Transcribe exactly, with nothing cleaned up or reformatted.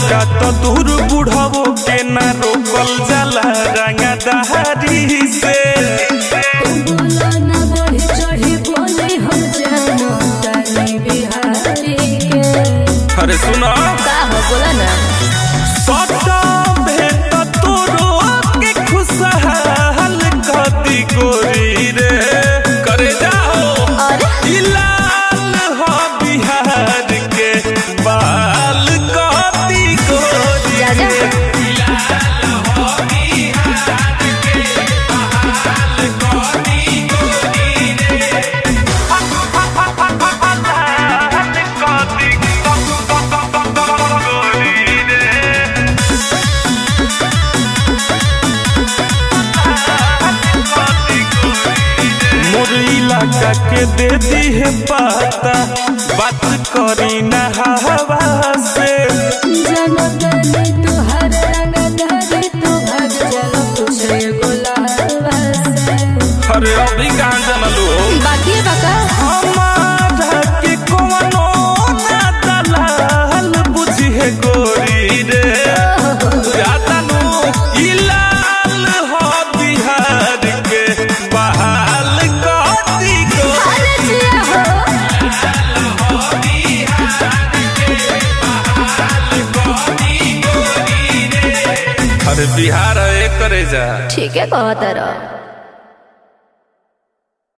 लइका तो दूर बुढ़ावो के ना रोकल जाला रंगदारी से। अरे सुना बोला ना सटा भेट तोरो के खुशहाल कदी गोरी रे करे जाओ लाल हो बिहार के बाल कदी गोरी रे लाल हो बिहार के बाल कदी गोरी रे इलाका के दे दी है पता बात करी ना हवा से अरे अभी कहाँ जानलू बाकी बका हमारा के कोनो ना दलाल बुझी है गोरी रे जाता नु इलाल हो बिहार के बहाल कदी गोरी अरे बिहार एक करे जा ठीक है कहता रहा।